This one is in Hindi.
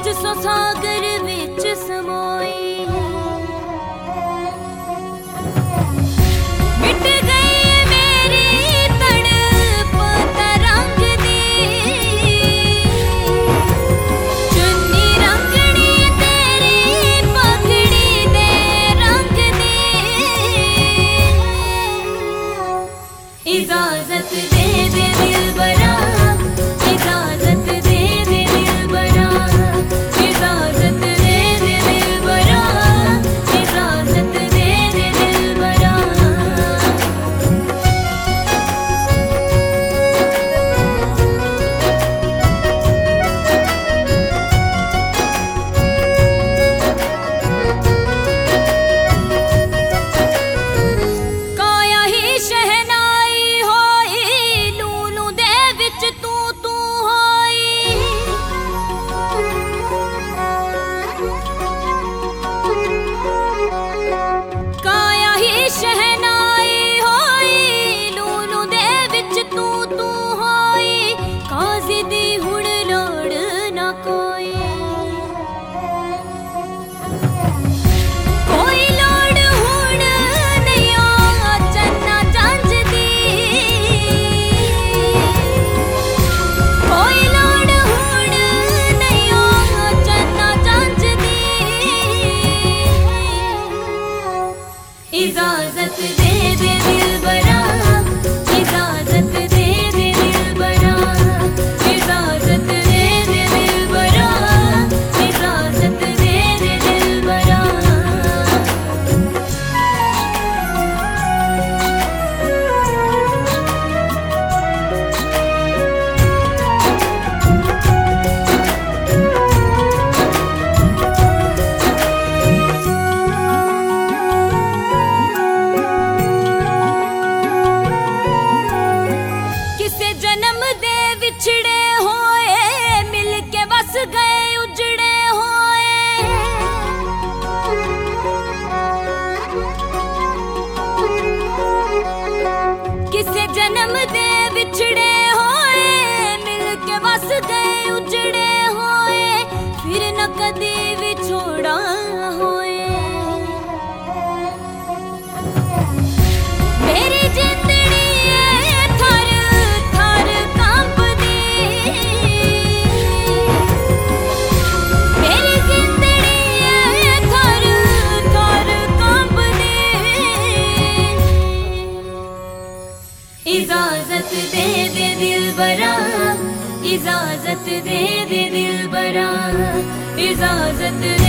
सौ सागर विच समोई। मिट गई मेरी तड़प तरंग दी, चुन्नी रंगनी तेरी पगड़ी दे रंग दी। इजाजत दे दे दिलबरा, इजाजत दे दे दिलबरा, इजाजत दे दे दिलबरा, इजाजत दे दे दिलबरा। काया ही शहनाई होई, लूलू दे विच तू तू होई। काया ही शहनाई होई, लूलू दे विच तू तू होई। काज़ी दी हुण लोड़ ना कोई, कोई लोड़ हुण नहीं आ चन्ना चंज दी। कोई लोड़ हुण नहीं आ चन्ना चंज दी। इजाजत दे दे दिलबरा, इजाजत दे दे दिलबरा, इजाजत दे दे दिलबरा, इजाजत दे दे दिलबरा। किसे जन्म दे विछड़े होए, मिल के बस गए उजड़े होए। किसे जन्म दे विछड़े होए, मिल के बस गए उजड़े होए। फिर न कदी विछोड़ा होए। मेरी जिंदड़ी थर थर कंबदी, मेरी जिंदड़ी थर थर कंबदी। इजाजत दे दे दिलबरा, इजाजत दे दे दिलबरा, इजाजत